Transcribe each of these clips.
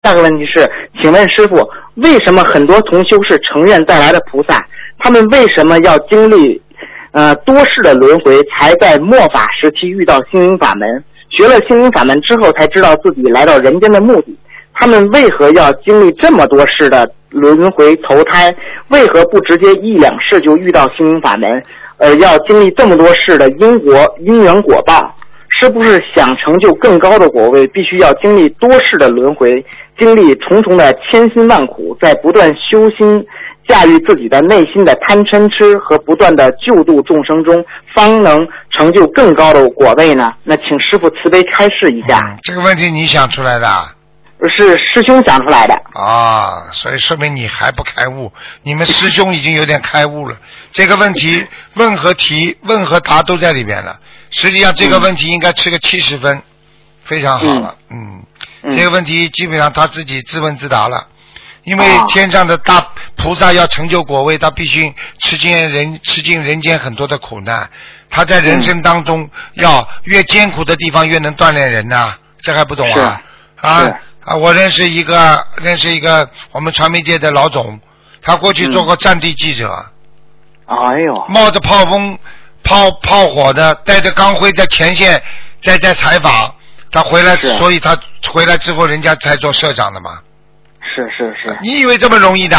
下个问题是，请问师傅，为什么很多同修是成愿带来的菩萨，他们为什么要经历多世的轮回，才在末法时期遇到心灵法门？学了心灵法门之后，才知道自己来到人间的目的。他们为何要经历这么多世的轮回投胎？为何不直接一两世就遇到心灵法门，而要经历这么多世的因缘果报？是不是想成就更高的果位，必须要经历多世的轮回，经历重重的千辛万苦，在不断修心驾驭自己的内心的贪嗔痴和不断的救度众生中，方能成就更高的果位呢？那请师父慈悲开示一下。 这个问题你想出来的？ 是师兄想出来的。 所以说明你还不开悟，你们师兄已经有点开悟了。这个问题问和提问和答都在里边了，实际上这个问题应该吃个70分，非常好了。这个问题基本上他自己自问自答了。因为天上的大菩萨要成就果位，他必须吃尽人间很多的苦难，他在人生当中要越艰苦的地方越能锻炼人呐，这还不懂啊？我认识一个我们传媒界的老总，他过去做过战地记者。冒着炮风炮火的，带着钢盔在前线在采访，他回来，所以他回来之后人家才做社长的嘛。是。你以为这么容易的？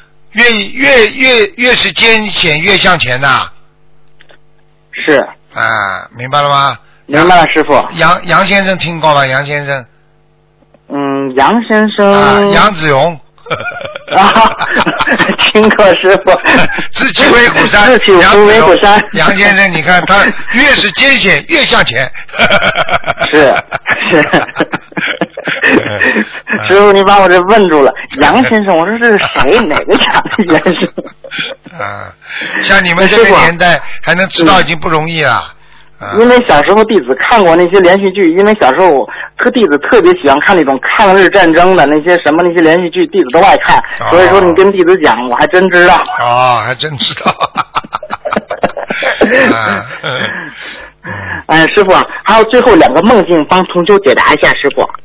越是艰险越向前的。 是。 明白了吗？ 明白了，师傅。 杨先生听过吗？杨先生。 杨先生。 杨子荣。 听过师傅。 自取为虎山。杨先生，你看他越是艰险越向前。 是。师傅，你把我这问住了。杨先生，我说这是谁？哪个杨先生？ 像你们这个年代还能知道已经不容易了。 因为小时候弟子看过那些连续剧，因为小时候弟子特别喜欢看那种抗日战争的那些连续剧，弟子都爱看。所以说你跟弟子讲，我还真知道。 还真知道。 师傅，还有最后2个梦境帮同修解答一下，师傅。